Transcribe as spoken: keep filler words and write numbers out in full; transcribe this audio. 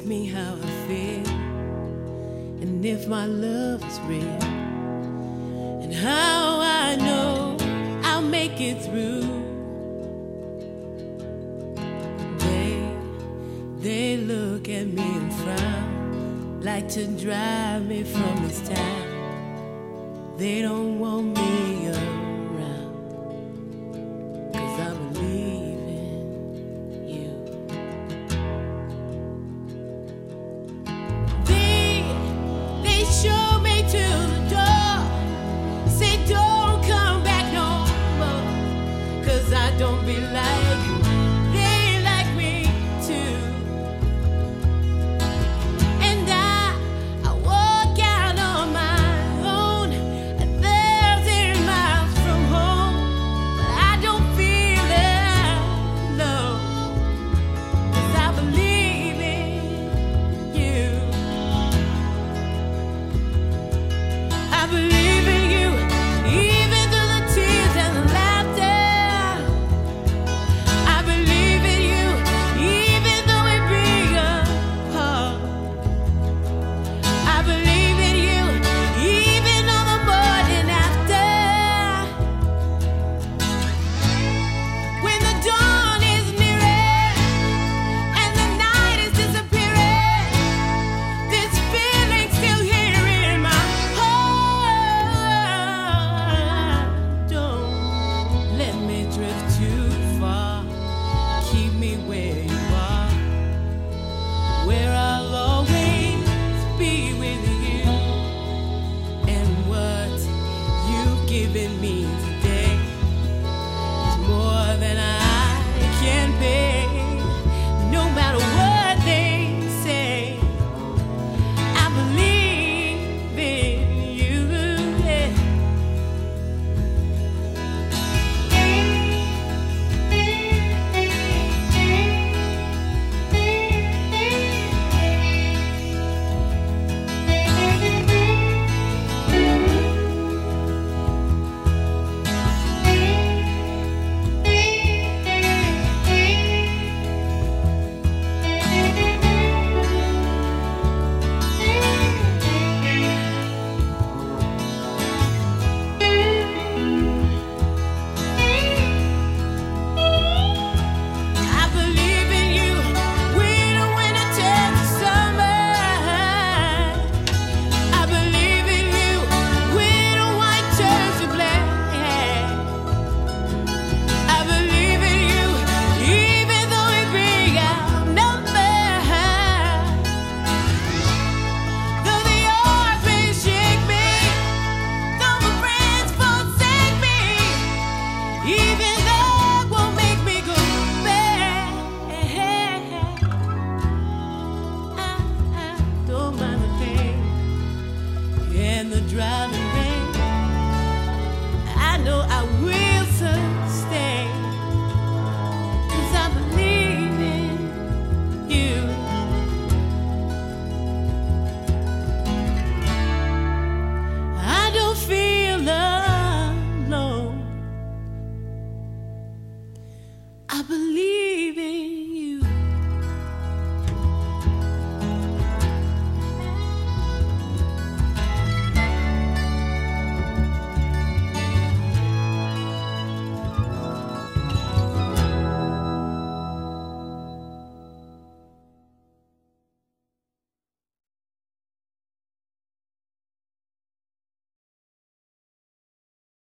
me how I feel, and if my love is real, and how I know I'll make it through. They, they look at me and frown, like to drive me from this town. They don't want me around, 'cause I believe in you. They, they show me to the door, say don't come back no more, 'cause I don't be like